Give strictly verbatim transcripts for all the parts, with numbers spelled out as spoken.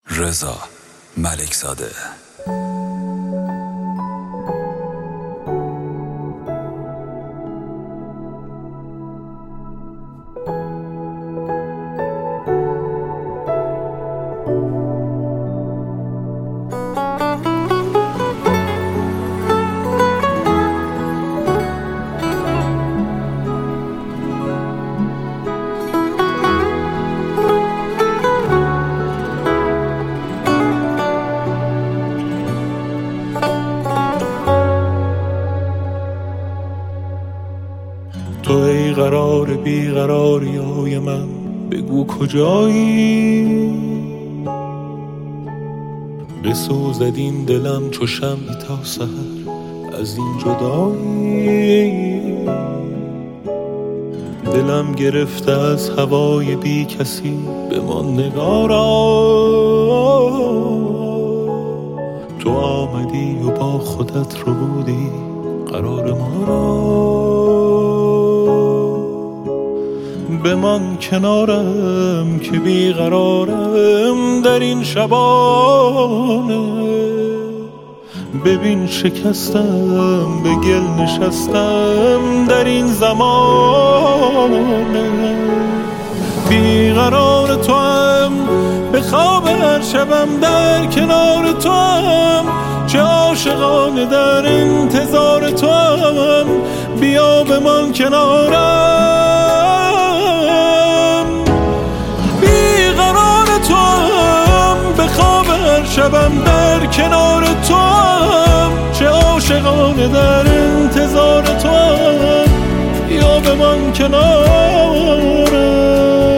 رضا ملکزاده. تو ای قرار بیقراری های من، بگو کجایی؟ بسوزد این دلم چو شمعی تا سحر از این جدایی. دلم گرفته از هوای بی کسی، بمان نگارا. تو آمدی و با خودت رو بودی قرار ما را. بمان کنارم که بیقرارم در این شبانه. ببین شکستم، به گل نشستم در این زمانه. بیقرار تو هم، به خواب هر شبم در کنار تو هم. چه عاشقانه در انتظار تو هم، بیا بمان کنارم. شبم در کنار تو هم، چه عاشقانه در انتظار تو هم. یا بمان کنارم.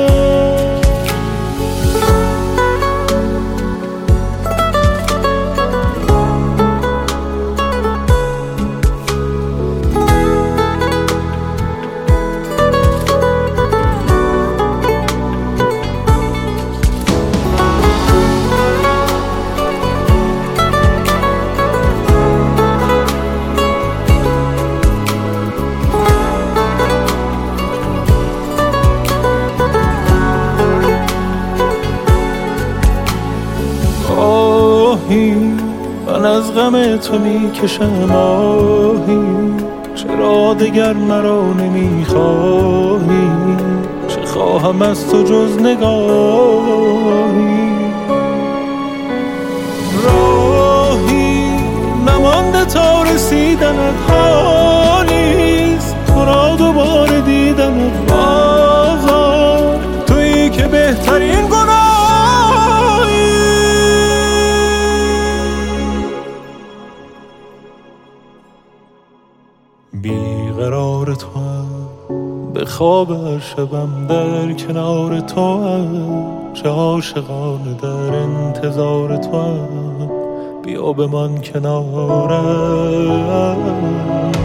من از غم تو می کشم آهی، چرا دگر مرا نمی خواهی؟ چه خواهم از تو جز نگاهی؟ راهی نمانده تا رسیدنت حالیست، تو را دوباره دیدنت بازار. تویی که بهترین گناهی. بیقرار تو هم، به خواب هر شبم در کنار تو هم. چه عاشقانه در انتظار تو هم، بیا بمان کنارم.